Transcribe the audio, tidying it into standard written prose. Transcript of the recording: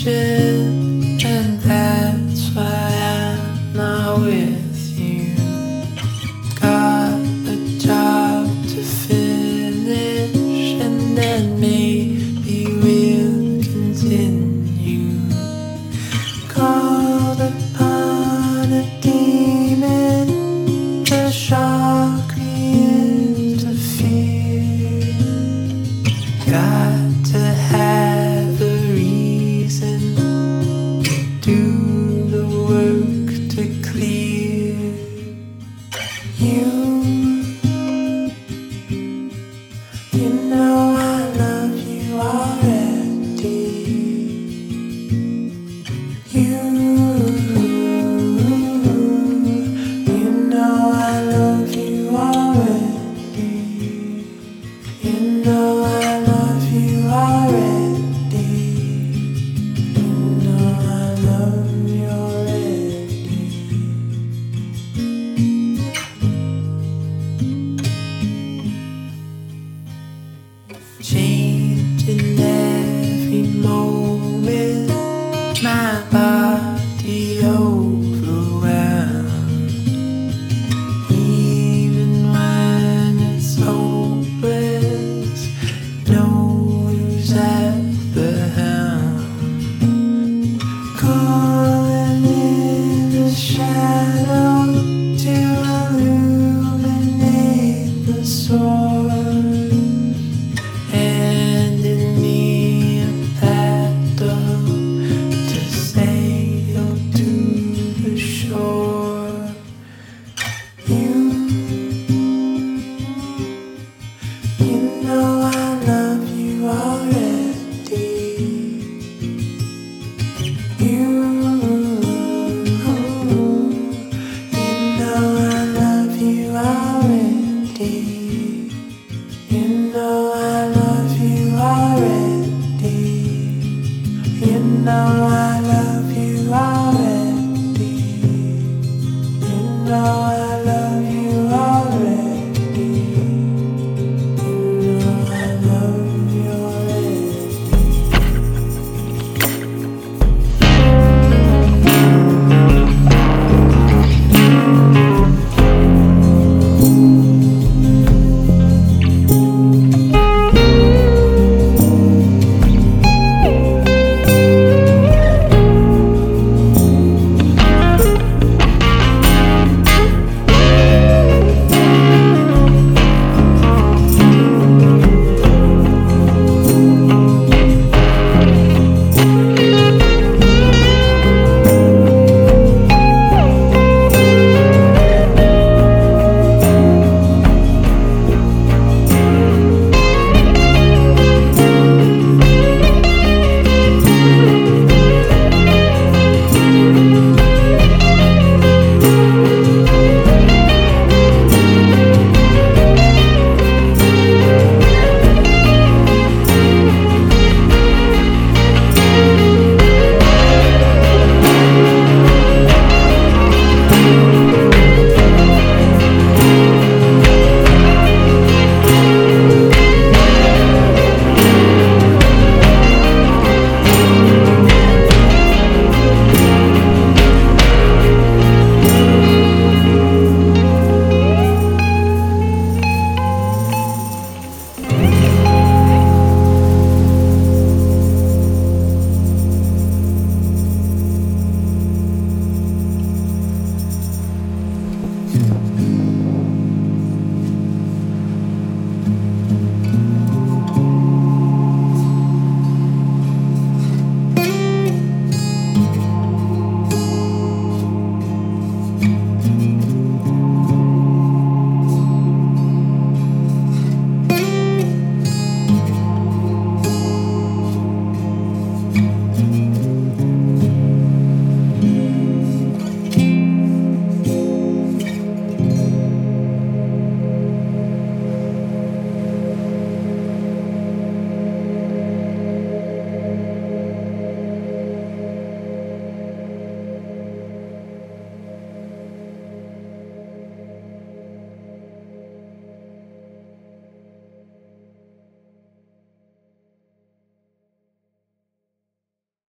and that's why I'm not with you. Got a job to finish, and then maybe we'll continue. Called upon a demon to shock me into fear. Got to have a reason to do the work to clear you. You know I love you already. You know I love you already. You know I love you already. You know I love you already. Changing every moment, my body overwhelmed. Even when it's hopeless, know who's at the helm. Calling in the shadow to illuminate the source. Handing me a paddle to sail to the shore. You know I love you already. You know I love you already. You know I love you already. You know